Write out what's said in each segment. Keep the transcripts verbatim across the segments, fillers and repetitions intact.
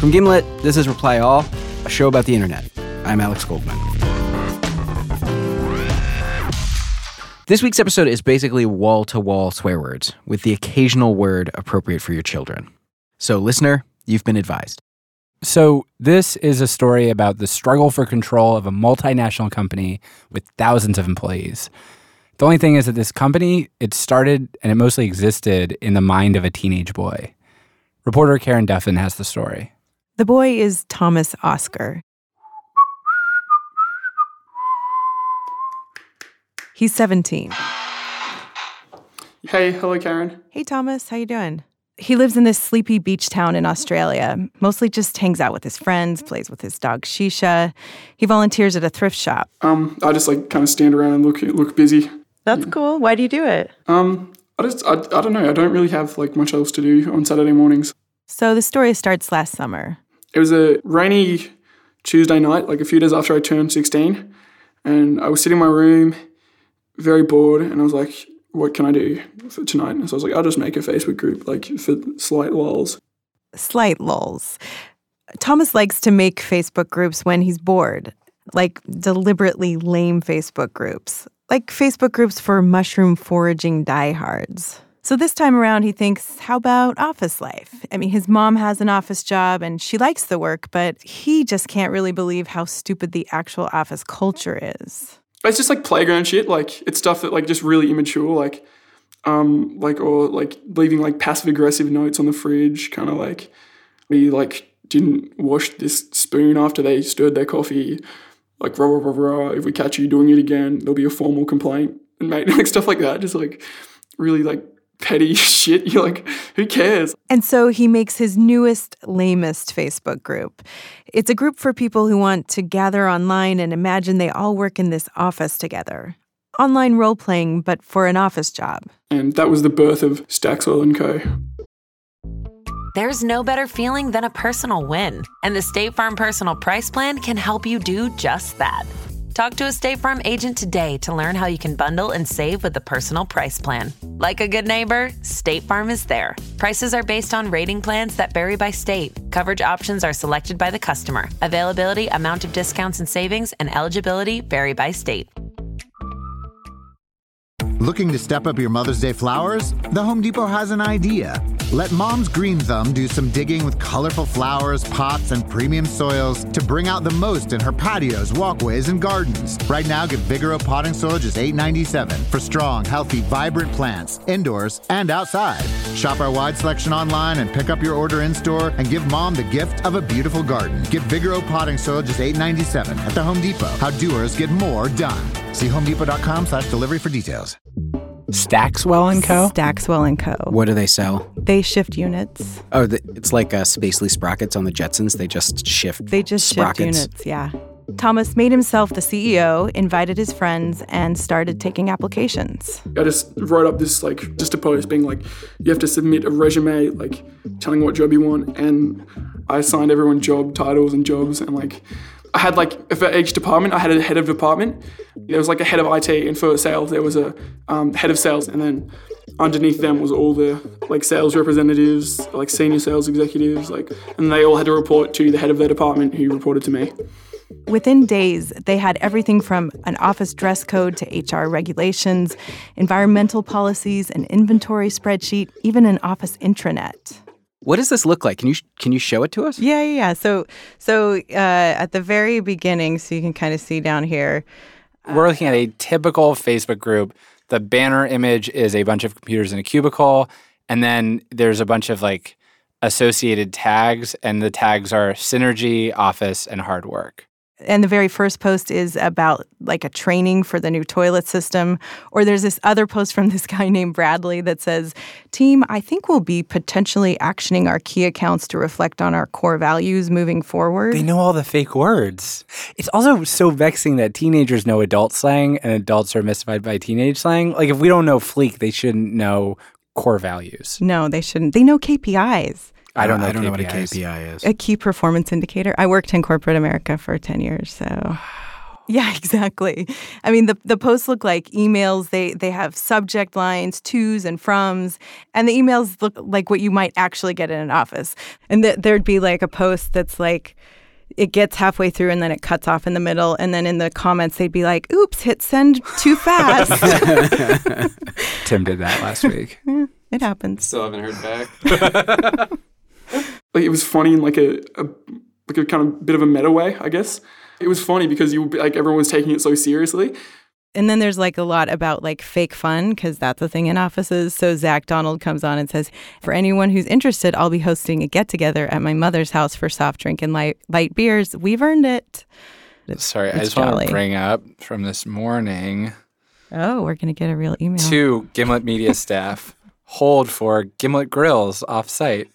From Gimlet, this is Reply All, a show about the internet. I'm Alex Goldman. This week's episode is basically wall-to-wall swear words, with the occasional word appropriate for your children. So, listener, you've been advised. So this is a story about the struggle for control of a multinational company with thousands of employees. The only thing is that this company, it started and it mostly existed in the mind of a teenage boy. Reporter Karen Duffin has the story. The boy is Thomas Oscar. He's seventeen. Hey, hello, Karen. Hey, Thomas, how you doing? He lives in this sleepy beach town in Australia, mostly just hangs out with his friends, plays with his dog Shisha. He volunteers at a thrift shop. Um, I just like kind of stand around and look look busy. That's yeah. cool. Why do you do it? Um, I just I, I don't know. I don't really have like much else to do on Saturday mornings. So the story starts last summer. It was a rainy Tuesday night, like a few days after I turned sixteen, and I was sitting in my room, very bored, and I was like, what can I do for tonight? And so I was like, I'll just make a Facebook group, like, for slight lulz. Slight lulz. Thomas likes to make Facebook groups when he's bored, like deliberately lame Facebook groups, like Facebook groups for mushroom foraging diehards. So this time around, he thinks, how about office life? I mean, his mom has an office job and she likes the work, but he just can't really believe how stupid the actual office culture is. It's just like playground shit. Like, it's stuff that like just really immature, like, um, like or like leaving like passive aggressive notes on the fridge, kind of like we like didn't wash this spoon after they stirred their coffee, like rah rah rah rah. If we catch you doing it again, there'll be a formal complaint, and mate, like stuff like that. Just like really like petty shit. You're like, who cares? And so he makes his newest, lamest Facebook group. It's a group for people who want to gather online and imagine they all work in this office together. Online role-playing, but for an office job. And that was the birth of Stackswell and Co. There's no better feeling than a personal win. And the State Farm Personal Price Plan can help you do just that. Talk to a State Farm agent today to learn how you can bundle and save with the Personal Price Plan. Like a good neighbor, State Farm is there. Prices are based on rating plans that vary by state. Coverage options are selected by the customer. Availability, amount of discounts and savings, and eligibility vary by state. Looking to step up your Mother's Day flowers? The Home Depot has an idea. Let Mom's Green Thumb do some digging with colorful flowers, pots, and premium soils to bring out the most in her patios, walkways, and gardens. Right now, get Vigoro potting soil just eight dollars and ninety-seven cents for strong, healthy, vibrant plants, indoors and outside. Shop our wide selection online and pick up your order in-store and give Mom the gift of a beautiful garden. Get Vigoro potting soil just eight dollars and ninety-seven cents at the Home Depot. How doers get more done. See homedepot.com slash delivery for details. Stackswell and Co.? Stackswell and Co. What do they sell? They shift units. Oh, the, it's like uh, Spacely Sprockets on the Jetsons. They just shift They just sprockets. shift units, yeah. Thomas made himself the C E O, invited his friends, and started taking applications. I just wrote up this, like, just a post being like, you have to submit a resume, like, telling what job you want, and I assigned everyone job titles and jobs, and, like, I had, like, for each department, I had a head of department. There was, like, a head of I T, and for sales, there was a um, head of sales, and then underneath them was all the, like, sales representatives, like, senior sales executives, like, and they all had to report to the head of their department who reported to me. Within days, they had everything from an office dress code to H R regulations, environmental policies, an inventory spreadsheet, even an office intranet. What does this look like? Can you can you show it to us? Yeah, yeah, yeah. So, so uh, at the very beginning, so you can kind of see down here. Uh, We're looking at a typical Facebook group. The banner image is a bunch of computers in a cubicle, and then there's a bunch of like associated tags, and the tags are Synergy, Office, and Hard Work. And the very first post is about like a training for the new toilet system. Or there's this other post from this guy named Bradley that says, team, I think we'll be potentially actioning our key accounts to reflect on our core values moving forward. They know all the fake words. It's also so vexing that teenagers know adult slang and adults are mystified by teenage slang. Like if we don't know Fleek, they shouldn't know core values. No, they shouldn't. They know K P Is. I don't know. I don't K P Is. know what a K P I is. A key performance indicator. I worked in corporate America for ten years, so. Wow. Yeah, exactly. I mean, the the posts look like emails. They they have subject lines, tos and froms, and the emails look like what you might actually get in an office. And th- there'd be like a post that's like, it gets halfway through and then it cuts off in the middle. And then in the comments, they'd be like, oops, hit send too fast. Tim did that last week. Yeah, it happens. Still haven't heard back. Like, it was funny in like a, a like a kind of bit of a meta way, I guess. It was funny because you like everyone was taking it so seriously. And then there's like a lot about like fake fun, because that's a thing in offices. So Zach Donald comes on and says, for anyone who's interested, I'll be hosting a get together at my mother's house for soft drink and light light beers. We've earned it. It's, Sorry, it's I just jolly. want to bring up from this morning Oh, we're going to get a real email. to Gimlet Media staff, hold for Gimlet Grills off-site.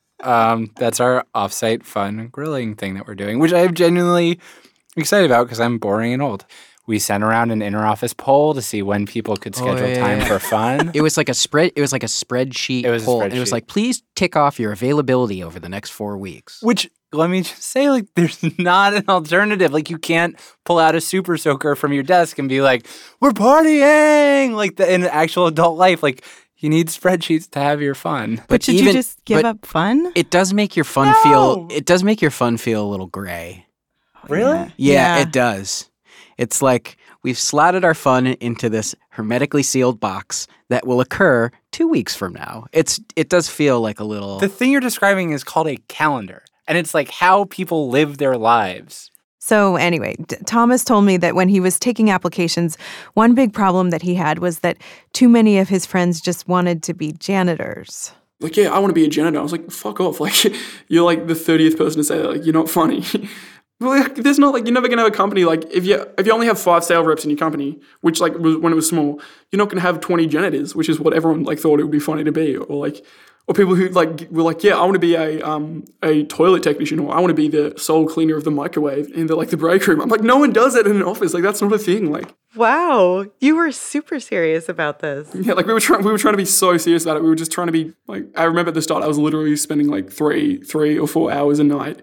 Um, that's our off-site fun grilling thing that we're doing, which I'm genuinely excited about because I'm boring and old. We sent around an inter-office poll to see when people could schedule Oh, yeah, time yeah. for fun. It was like a spread. It was like a spreadsheet It was a poll. and It was spreadsheet. like, please tick off your availability over the next four weeks. Which, let me just say, like, there's not an alternative. Like, you can't pull out a super soaker from your desk and be like, we're partying! Like, the, in actual adult life, like, you need spreadsheets to have your fun. But should you even- just give but up fun? It does make your fun No! feel. It does make your fun feel a little gray. Really? Yeah. Yeah, Yeah. it does. It's like we've slotted our fun into this hermetically sealed box that will occur two weeks from now. It's it does feel like a little. The thing you're describing is called a calendar, and it's like how people live their lives. So anyway, D- Thomas told me that when he was taking applications, one big problem that he had was that too many of his friends just wanted to be janitors. Like, yeah, I want to be a janitor. I was like, fuck off. Like, you're like the thirtieth person to say that. Like, you're not funny. Well, like, there's not like, you're never gonna have a company like, if you if you only have five sales reps in your company, which like was when it was small, you're not gonna have twenty janitors, which is what everyone like thought it would be funny to be, or like, or people who like were like, yeah, I want to be a um a toilet technician, or I want to be the sole cleaner of the microwave in the like the break room. I'm like, no one does that in an office. Like, that's not a thing. Like, Wow, you were super serious about this. yeah, like we were trying we were trying to be so serious about it. We were just trying to be like, I remember at the start I was literally spending like three three or four hours a night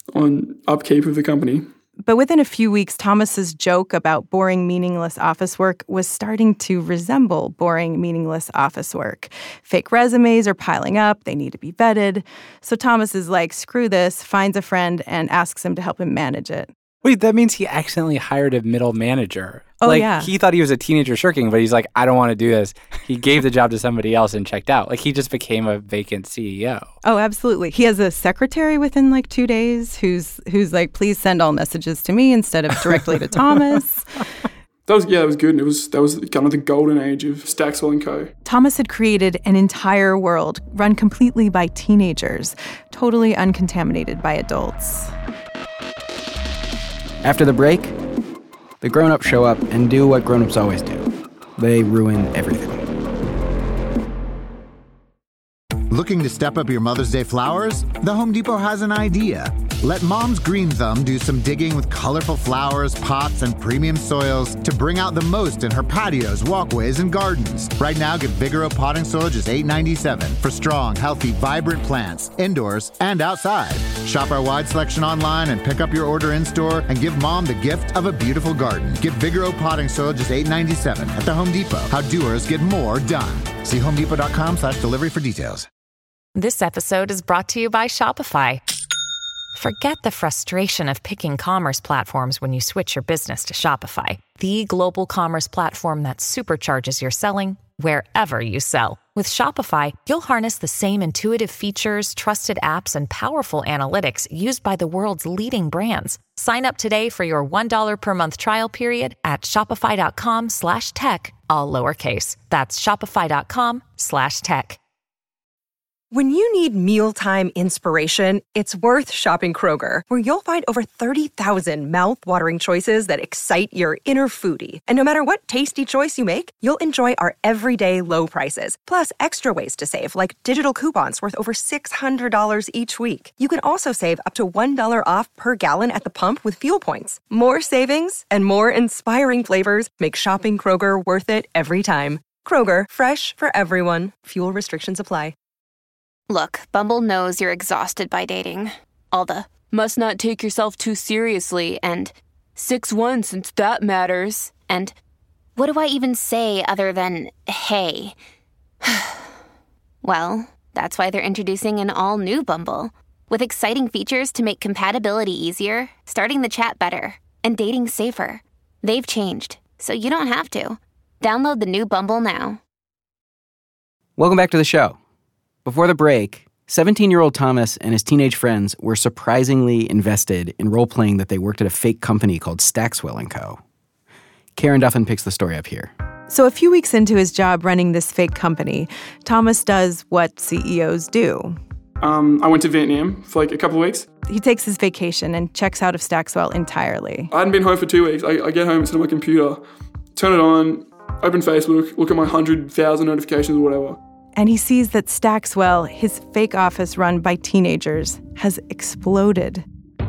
on upkeep of the company. But within a few weeks, Thomas's joke about boring, meaningless office work was starting to resemble boring, meaningless office work. Fake resumes are piling up. They need to be vetted. So Thomas is like, screw this, finds a friend and asks him to help him manage it. Wait, that means he accidentally hired a middle manager. Oh, like, yeah. he thought he was a teenager shirking, but he's like, I don't want to do this. He gave the job to somebody else and checked out. Like, he just became a vacant C E O. Oh, absolutely. He has a secretary within like two days who's who's like, please send all messages to me instead of directly to Thomas. That was yeah, that was good. And it was that was kind of the golden age of Stackswell and Co. Thomas had created an entire world run completely by teenagers, totally uncontaminated by adults. After the break, the grown-ups show up and do what grown-ups always do. They ruin everything. Looking to step up your Mother's Day flowers? The Home Depot has an idea. Let Mom's Green Thumb do some digging with colorful flowers, pots, and premium soils to bring out the most in her patios, walkways, and gardens. Right now, get Vigoro potting soil just eight ninety-seven for strong, healthy, vibrant plants, indoors and outside. Shop our wide selection online and pick up your order in-store and give Mom the gift of a beautiful garden. Get Vigoro potting soil just eight ninety-seven at the Home Depot. How doers get more done. See homedepot.com slash delivery for details. This episode is brought to you by Shopify. Forget the frustration of picking commerce platforms when you switch your business to Shopify, the global commerce platform that supercharges your selling wherever you sell. With Shopify, you'll harness the same intuitive features, trusted apps, and powerful analytics used by the world's leading brands. Sign up today for your one dollar per month trial period at shopify.com slash tech, all lowercase. That's shopify.com slash tech. When you need mealtime inspiration, it's worth shopping Kroger, where you'll find over thirty thousand mouth-watering choices that excite your inner foodie. And no matter what tasty choice you make, you'll enjoy our everyday low prices, plus extra ways to save, like digital coupons worth over six hundred dollars each week. You can also save up to one dollar off per gallon at the pump with fuel points. More savings and more inspiring flavors make shopping Kroger worth it every time. Kroger, fresh for everyone. Fuel restrictions apply. Look, Bumble knows you're exhausted by dating. All the, must not take yourself too seriously, and six one since that matters. And what do I even say other than, hey? Well, that's why they're introducing an all-new Bumble, with exciting features to make compatibility easier, starting the chat better, and dating safer. They've changed, so you don't have to. Download the new Bumble now. Welcome back to the show. Before the break, seventeen-year-old Thomas and his teenage friends were surprisingly invested in role-playing that they worked at a fake company called Stackswell and Co. Karen Duffin picks the story up here. So a few weeks into his job running this fake company, Thomas does what C E Os do. Um, I went to Vietnam for like a couple of weeks. He takes his vacation and checks out of Stackswell entirely. I hadn't been home for two weeks. I, I get home, sit on my computer, turn it on, open Facebook, look at my one hundred thousand notifications or whatever. And he sees that Stackswell, his fake office run by teenagers, has exploded.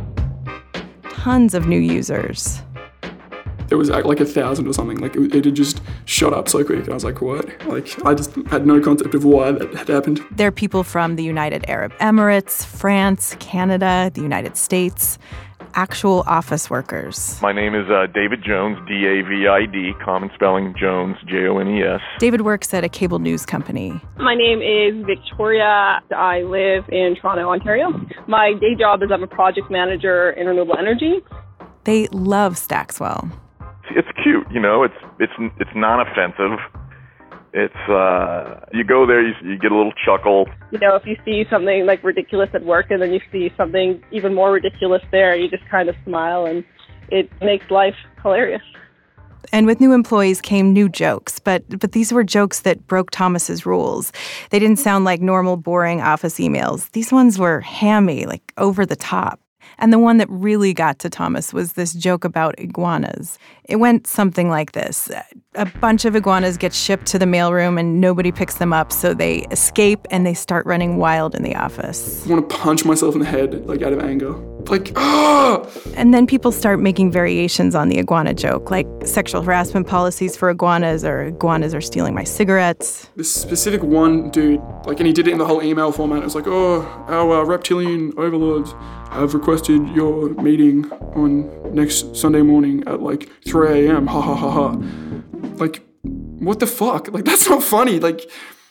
Tons of new users. There was like a thousand or something. Like it, it had just shot up so quick. I was like, what? Like I just had no concept of why that had happened. They're people from the United Arab Emirates, France, Canada, the United States, actual office workers. My name is uh, David Jones, D A V I D, common spelling Jones, J O N E S. David works at a cable news company. My name is Victoria. I live in Toronto, Ontario. My day job is I'm a project manager in renewable energy. They love Stackswell. It's cute, you know, it's it's it's non-offensive. It's, uh, you go there, you, you get a little chuckle. You know, if you see something like ridiculous at work and then you see something even more ridiculous there, you just kind of smile and it makes life hilarious. And with new employees came new jokes, but but these were jokes that broke Thomas's rules. They didn't sound like normal, boring office emails. These ones were hammy, like over the top. And the one that really got to Thomas was this joke about iguanas. It went something like this. A bunch of iguanas get shipped to the mailroom and nobody picks them up, so they escape and they start running wild in the office. I want to punch myself in the head, like out of anger. Like, ah! And then people start making variations on the iguana joke, like sexual harassment policies for iguanas, or iguanas are stealing my cigarettes. This specific one dude, like, and he did it in the whole email format. It was like, oh, our uh, reptilian overlords have requested your meeting on next Sunday morning at like three a.m. Ha ha ha ha. Like, what the fuck? Like, that's not funny. Like,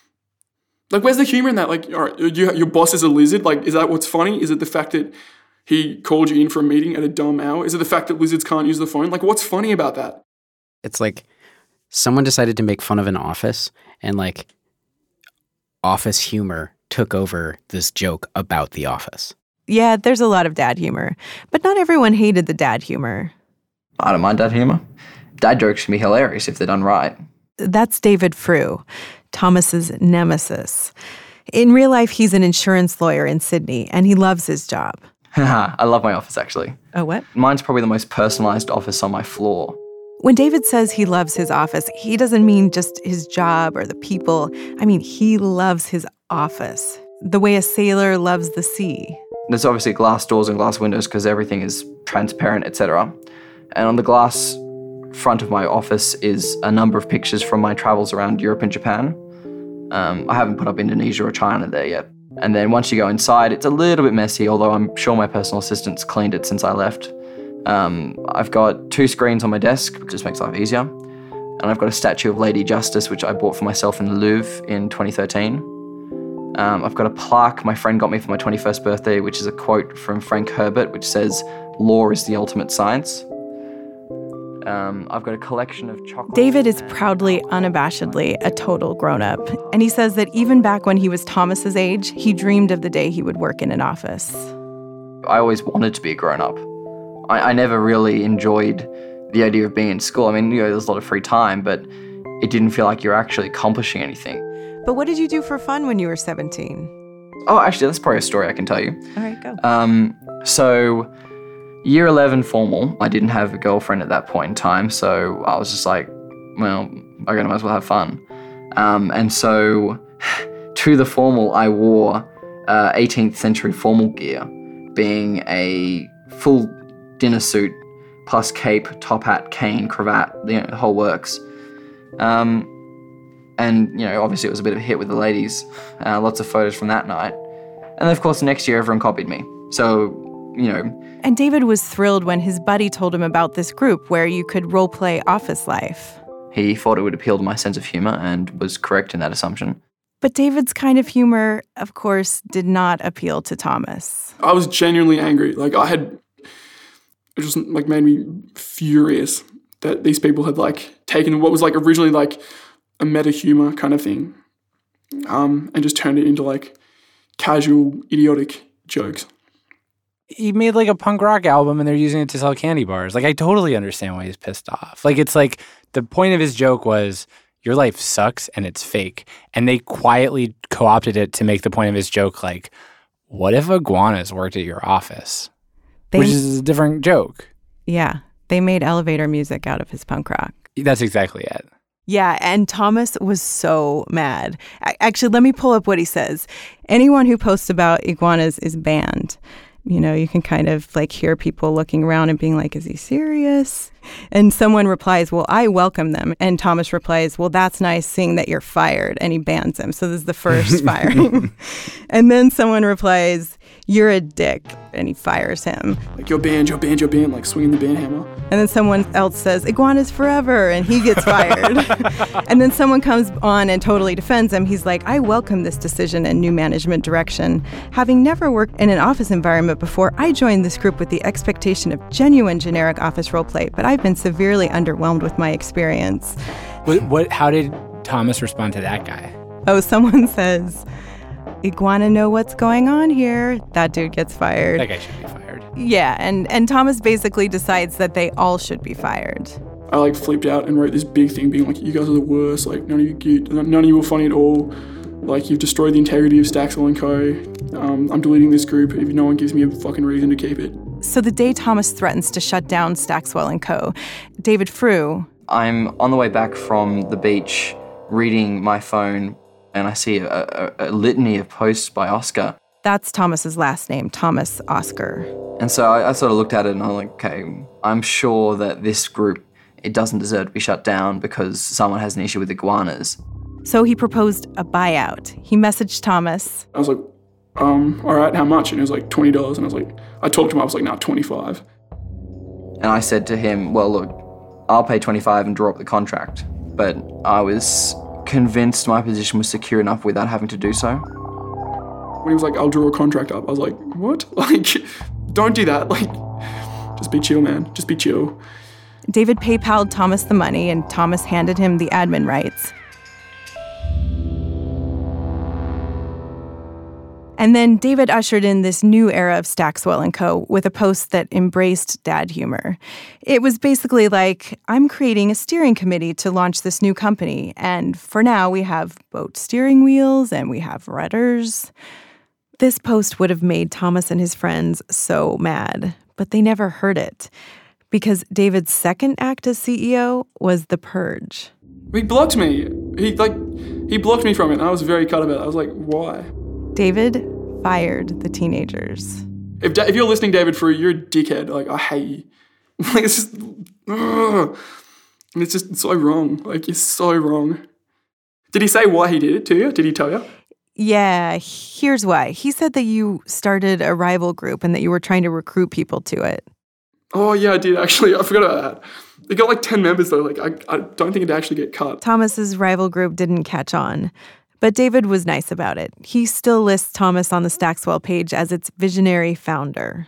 like where's the humor in that? Like, all right, you, your boss is a lizard. Like, is that what's funny? Is it the fact that he called you in for a meeting at a dumb hour? Is it the fact that lizards can't use the phone? Like, what's funny about that? It's like someone decided to make fun of an office, and like office humor took over this joke about the office. Yeah, there's a lot of dad humor, but not everyone hated the dad humor. I don't mind dad humor. Dad jokes can be hilarious if they're done right. That's David Frew, Thomas's nemesis. In real life, he's an insurance lawyer in Sydney, and he loves his job. I love my office, actually. Oh, what? Mine's probably the most personalized office on my floor. When David says he loves his office, he doesn't mean just his job or the people. I mean, he loves his office, the way a sailor loves the sea. There's obviously glass doors and glass windows because everything is transparent, et cetera. And on the glass front of my office is a number of pictures from my travels around Europe and Japan. Um, I haven't put up Indonesia or China there yet. And then once you go inside, it's a little bit messy, although I'm sure my personal assistant's cleaned it since I left. Um, I've got two screens on my desk, which just makes life easier. And I've got a statue of Lady Justice, which I bought for myself in the Louvre in twenty thirteen. Um, I've got a plaque my friend got me for my twenty-first birthday, which is a quote from Frank Herbert, which says, "Law is the ultimate science." Um, I've got a collection of chocolates. David is proudly, unabashedly a total grown-up. And he says that even back when he was Thomas's age, he dreamed of the day he would work in an office. I always wanted to be a grown-up. I, I never really enjoyed the idea of being in school. I mean, you know, there's a lot of free time, but it didn't feel like you're actually accomplishing anything. But what did you do for fun when you were seventeen? Oh, actually, that's probably a story I can tell you. All right, go. Um, so... Year eleven formal, I didn't have a girlfriend at that point in time, so I was just like, well, I might as well have fun. Um, and so to the formal, I wore uh, eighteenth century formal gear, being a full dinner suit, plus cape, top hat, cane, cravat, you know, the whole works. Um, and, you know, obviously it was a bit of a hit with the ladies. Uh, lots of photos from that night. And then, of course, the next year everyone copied me. So you know. And David was thrilled when his buddy told him about this group where you could role-play office life. He thought it would appeal to my sense of humor and was correct in that assumption. But David's kind of humor, of course, did not appeal to Thomas. I was genuinely angry. Like, I had, it just like made me furious that these people had like taken what was like originally like a meta humor kind of thing, um, and just turned it into like casual, idiotic jokes. He made like a punk rock album and they're using it to sell candy bars. Like, I totally understand why he's pissed off. Like, it's like the point of his joke was, your life sucks and it's fake. And they quietly co-opted it to make the point of his joke like, what if iguanas worked at your office? They, Which is a different joke. Yeah. They made elevator music out of his punk rock. That's exactly it. Yeah, and Thomas was so mad. Actually, let me pull up what he says. Anyone who posts about iguanas is banned. You know, you can kind of like hear people looking around and being like, is he serious? And someone replies, well, I welcome them. And Thomas replies, well, that's nice seeing that you're fired. And he bans him. So this is the first firing. And then someone replies, you're a dick. And he fires him. Like, you're banned, you're banned, you're banned, like swinging the ban hammer. And then someone else says, iguanas forever. And he gets fired. And then someone comes on and totally defends him. He's like, I welcome this decision and new management direction. Having never worked in an office environment before, I joined this group with the expectation of genuine generic office roleplay, but I've been severely underwhelmed with my experience. What, what, how did Thomas respond to that guy? Oh, someone says, iguana know what's going on here. That dude gets fired. That guy should be fired. Yeah, and, and Thomas basically decides that they all should be fired. I like flipped out and wrote this big thing being like, you guys are the worst. Like, none of you cute. None of you were funny at all. Like, you've destroyed the integrity of Stackswell and Co. Um, I'm deleting this group if no one gives me a fucking reason to keep it. So the day Thomas threatens to shut down Stackswell and Co., David Frew... I'm on the way back from the beach reading my phone and I see a, a, a litany of posts by Oscar. That's Thomas's last name, Thomas Oscar. And so I, I sort of looked at it and I'm like, okay, I'm sure that this group, it doesn't deserve to be shut down because someone has an issue with iguanas. So he proposed a buyout. He messaged Thomas. I was like, um, all right, how much? And it was like twenty dollars. And I was like, I talked to him, I was like, nah, twenty-five. And I said to him, well, look, I'll pay twenty-five and draw up the contract. But I was convinced my position was secure enough without having to do so. When he was like, I'll draw a contract up, I was like, what? Like, don't do that. Like, just be chill, man. Just be chill. David PayPal'd Thomas the money and Thomas handed him the admin rights. And then David ushered in this new era of Stackswell and Co. with a post that embraced dad humor. It was basically like, I'm creating a steering committee to launch this new company. And for now, we have boat steering wheels and we have rudders. This post would have made Thomas and his friends so mad, but they never heard it. Because David's second act as C E O was The Purge. He blocked me. He, like, he blocked me from it. And I was very cut about it. I was like, why? David fired the teenagers. If if you're listening, David Frew, you're a dickhead. Like, I hate you. Like, it's just, ugh. And it's just it's so wrong. Like, it's so wrong. Did he say why he did it to you? Did he tell you? Yeah, here's why. He said that you started a rival group and that you were trying to recruit people to it. Oh, yeah, I did, actually. I forgot about that. It got like ten members, though. Like, I, I don't think it'd actually get cut. Thomas's rival group didn't catch on. But David was nice about it. He still lists Thomas on the Stackswell page as its visionary founder.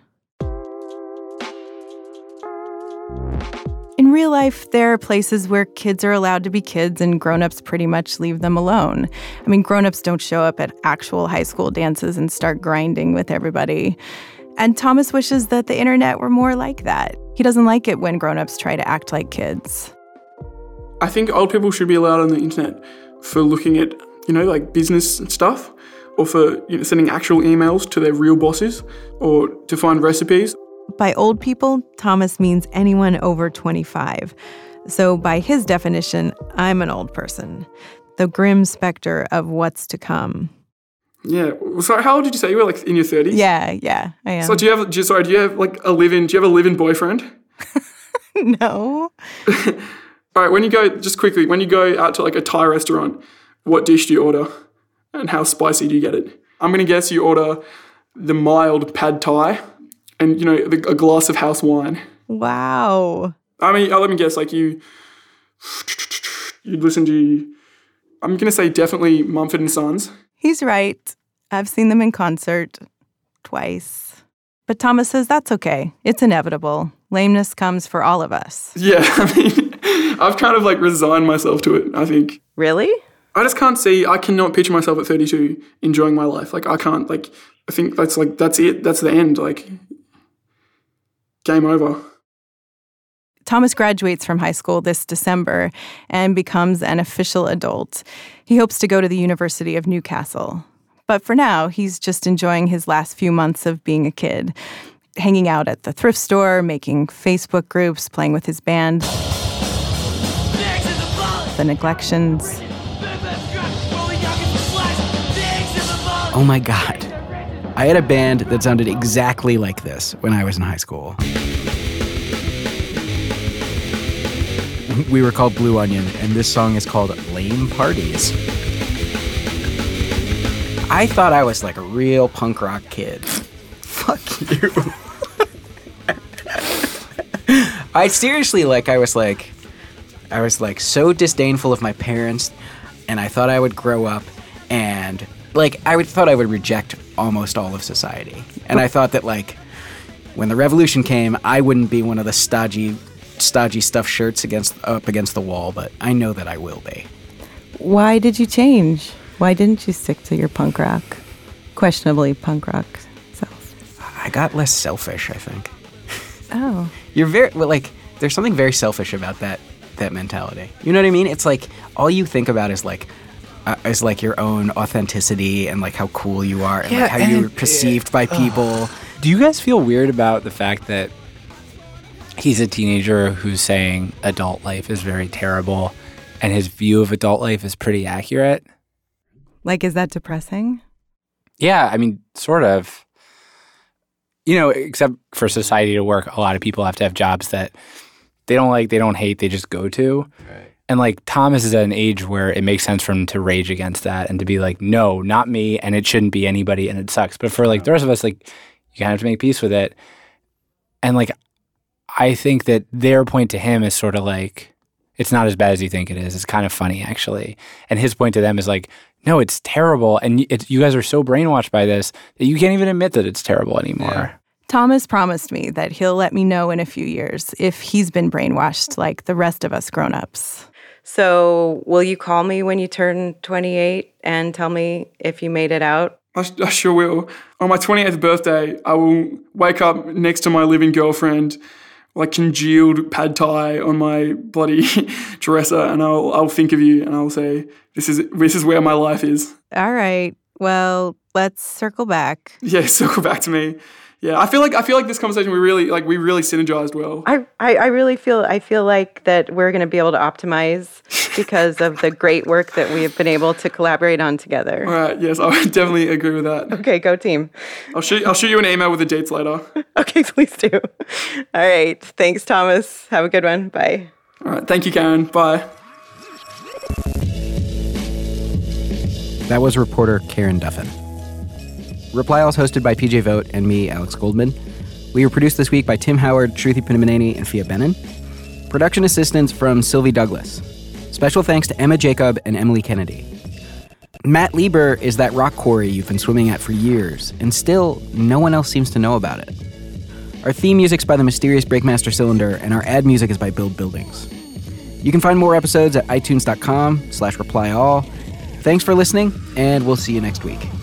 In real life, there are places where kids are allowed to be kids and grown-ups pretty much leave them alone. I mean, grown-ups don't show up at actual high school dances and start grinding with everybody. And Thomas wishes that the internet were more like that. He doesn't like it when grown-ups try to act like kids. I think old people should be allowed on the internet for looking at, you know, like business stuff, or for, you know, sending actual emails to their real bosses, or to find recipes. By old people, Thomas means anyone over twenty-five. So by his definition, I'm an old person, the grim specter of what's to come. Yeah. So how old did you say you were? Like in your thirties? Yeah, yeah, I am. So do you have? Do you, sorry, do you have like a live-in? Do you have a live-in boyfriend? No. All right. When you go, just quickly, when you go out to like a Thai restaurant, what dish do you order, and how spicy do you get it? I'm gonna guess you order the mild pad Thai, and, you know, the, a glass of house wine. Wow. I mean, uh, let me guess, like you, you'd listen to, I'm going to say definitely Mumford and Sons. He's right. I've seen them in concert twice. But Thomas says that's okay. It's inevitable. Lameness comes for all of us. Yeah, I mean, I've kind of like resigned myself to it, I think. Really? I just can't see, I cannot picture myself at thirty-two enjoying my life. Like, I can't, like, I think that's like, that's it. That's the end. Like, game over. Thomas graduates from high school this December and becomes an official adult. He hopes to go to the University of Newcastle. But for now, he's just enjoying his last few months of being a kid, hanging out at the thrift store, making Facebook groups, playing with his band. The Neglections. Oh my God. I had a band that sounded exactly like this when I was in high school. We were called Blue Onion, and this song is called Lame Parties. I thought I was like a real punk rock kid. Fuck you. I seriously, like, I was like, I was like so disdainful of my parents, and I thought I would grow up and, like, I would thought I would reject almost all of society. And I thought that, like, when the revolution came, I wouldn't be one of the stodgy, stodgy stuffed shirts against up against the wall, but I know that I will be. Why did you change? Why didn't you stick to your punk rock, questionably punk rock self? I got less selfish, I think. Oh. You're very, well, like, there's something very selfish about that that mentality. You know what I mean? It's like, all you think about is like, uh, is like your own authenticity and like how cool you are and Yeah, like how and you're it- perceived by people. Do you guys feel weird about the fact that he's a teenager who's saying adult life is very terrible and his view of adult life is pretty accurate? Like, is that depressing? Yeah, I mean, sort of. You know, except for society to work, a lot of people have to have jobs that they don't like, they don't hate, they just go to. Right. And like Thomas is at an age where it makes sense for him to rage against that and to be like, no, not me, and it shouldn't be anybody, and it sucks. But for like the rest of us, like, you kind of have to make peace with it. And like, I think that their point to him is sort of like, it's not as bad as you think it is. It's kind of funny, actually. And his point to them is like, no, it's terrible. And it's, you guys are so brainwashed by this that you can't even admit that it's terrible anymore. Yeah. Thomas promised me that he'll let me know in a few years if he's been brainwashed like the rest of us grown-ups. So will you call me when you turn twenty-eight and tell me if you made it out? I, I sure will. On my twenty-eighth birthday, I will wake up next to my living girlfriend, like congealed pad thai on my bloody dresser, and I'll I'll think of you and I'll say, this is this is where my life is. All right. Well, let's circle back. Yeah, circle back to me. Yeah, I feel like I feel like this conversation we really like we really synergized well. I, I, I really feel I feel like that we're going to be able to optimize because of the great work that we have been able to collaborate on together. All right. Yes, I would definitely agree with that. Okay, go team. I'll shoot I'll shoot you an email with the dates later. Okay, please do. All right. Thanks, Thomas. Have a good one. Bye. All right. Thank you, Karen. Bye. That was reporter Karen Duffin. Reply All is hosted by P J Vogt and me, Alex Goldman. We were produced this week by Tim Howard, Shruti Pinamaneni, and Fia Benin. Production assistance from Sylvie Douglas. Special thanks to Emma Jacob and Emily Kennedy. Matt Lieber is that rock quarry you've been swimming at for years, and still, no one else seems to know about it. Our theme music's by the mysterious Breakmaster Cylinder, and our ad music is by Build Buildings. You can find more episodes at itunes.com slash replyall. Thanks for listening, and we'll see you next week.